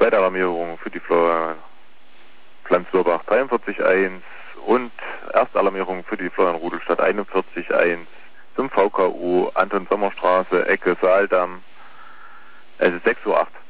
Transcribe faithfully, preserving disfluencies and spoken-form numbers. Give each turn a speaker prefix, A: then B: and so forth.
A: zweite Alarmierung für die Florian Pflanzlorbach dreiundvierzig eins und erste Alarmierung für die Florian Rudelstadt einundvierzig eins zum V K U Anton Sommerstraße, Ecke Saaldamm. Es ist sechs Uhr acht.